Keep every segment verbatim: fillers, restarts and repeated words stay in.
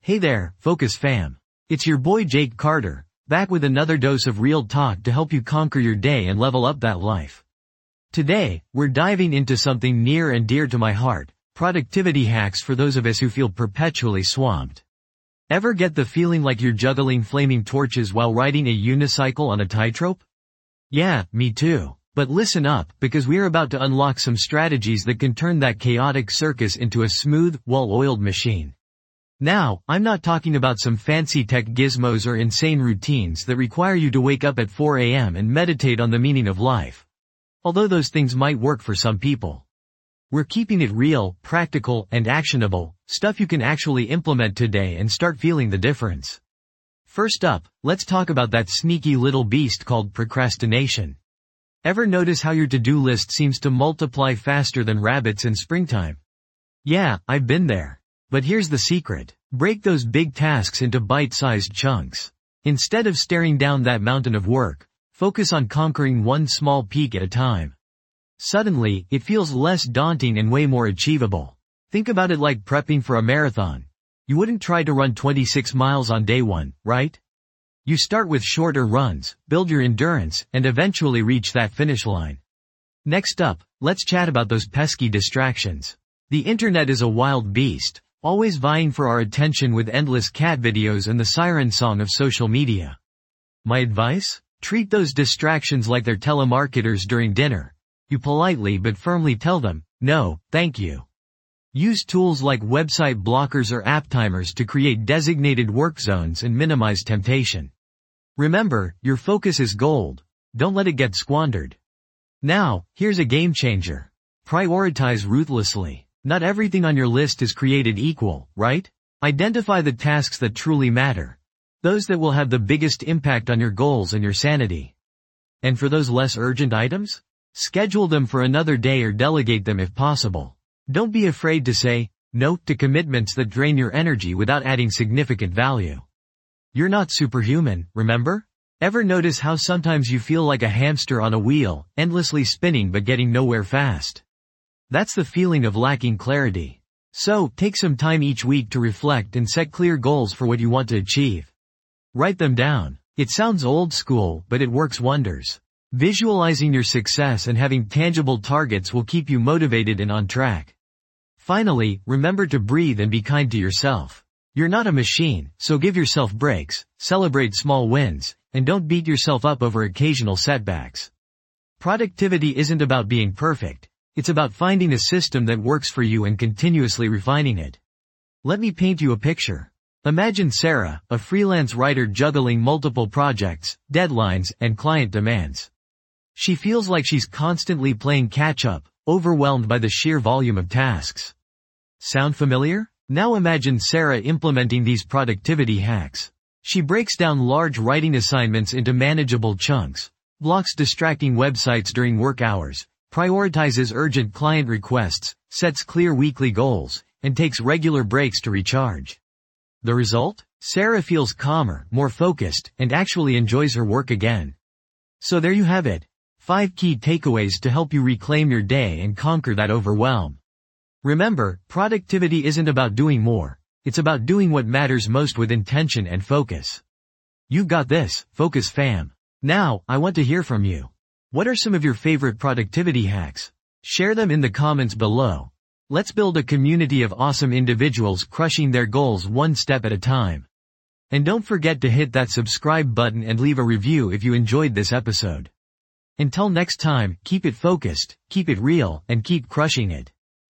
Hey there, Focus fam. It's your boy Jake Carter, back with another dose of real talk to help you conquer your day and level up that life. Today, we're diving into something near and dear to my heart, productivity hacks for those of us who feel perpetually swamped. Ever get the feeling like you're juggling flaming torches while riding a unicycle on a tightrope? Yeah, me too. But listen up, because we're about to unlock some strategies that can turn that chaotic circus into a smooth, well-oiled machine. Now, I'm not talking about some fancy tech gizmos or insane routines that require you to wake up at four a m and meditate on the meaning of life. Although those things might work for some people. We're keeping it real, practical, and actionable, stuff you can actually implement today and start feeling the difference. First up, let's talk about that sneaky little beast called procrastination. Ever notice how your to-do list seems to multiply faster than rabbits in springtime? Yeah, I've been there. But here's the secret. Break those big tasks into bite-sized chunks. Instead of staring down that mountain of work, focus on conquering one small peak at a time. Suddenly, it feels less daunting and way more achievable. Think about it like prepping for a marathon. You wouldn't try to run twenty-six miles on day one, right? You start with shorter runs, build your endurance, and eventually reach that finish line. Next up, let's chat about those pesky distractions. The internet is a wild beast, always vying for our attention with endless cat videos and the siren song of social media. My advice? Treat those distractions like they're telemarketers during dinner. You politely but firmly tell them, no, thank you. Use tools like website blockers or app timers to create designated work zones and minimize temptation. Remember, your focus is gold. Don't let it get squandered. Now, here's a game changer. Prioritize ruthlessly. Not everything on your list is created equal, right? Identify the tasks that truly matter. Those that will have the biggest impact on your goals and your sanity. And for those less urgent items? Schedule them for another day or delegate them if possible. Don't be afraid to say no to commitments that drain your energy without adding significant value. You're not superhuman, remember? Ever notice how sometimes you feel like a hamster on a wheel, endlessly spinning but getting nowhere fast? That's the feeling of lacking clarity. So, take some time each week to reflect and set clear goals for what you want to achieve. Write them down. It sounds old school, but it works wonders. Visualizing your success and having tangible targets will keep you motivated and on track. Finally, remember to breathe and be kind to yourself. You're not a machine, so give yourself breaks, celebrate small wins, and don't beat yourself up over occasional setbacks. Productivity isn't about being perfect. It's about finding a system that works for you and continuously refining it. Let me paint you a picture. Imagine Sarah, a freelance writer juggling multiple projects, deadlines, and client demands. She feels like she's constantly playing catch-up, overwhelmed by the sheer volume of tasks. Sound familiar? Now imagine Sarah implementing these productivity hacks. She breaks down large writing assignments into manageable chunks, blocks distracting websites during work hours, prioritizes urgent client requests, sets clear weekly goals, and takes regular breaks to recharge. The result? Sarah feels calmer, more focused, and actually enjoys her work again. So there you have it. Five key takeaways to help you reclaim your day and conquer that overwhelm. Remember, productivity isn't about doing more. It's about doing what matters most with intention and focus. You've got this, Focus fam. Now, I want to hear from you. What are some of your favorite productivity hacks? Share them in the comments below. Let's build a community of awesome individuals crushing their goals one step at a time. And don't forget to hit that subscribe button and leave a review if you enjoyed this episode. Until next time, keep it focused, keep it real, and keep crushing it.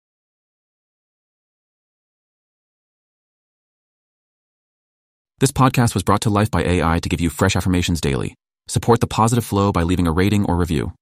This podcast was brought to life by A I to give you fresh affirmations daily. Support the positive flow by leaving a rating or review.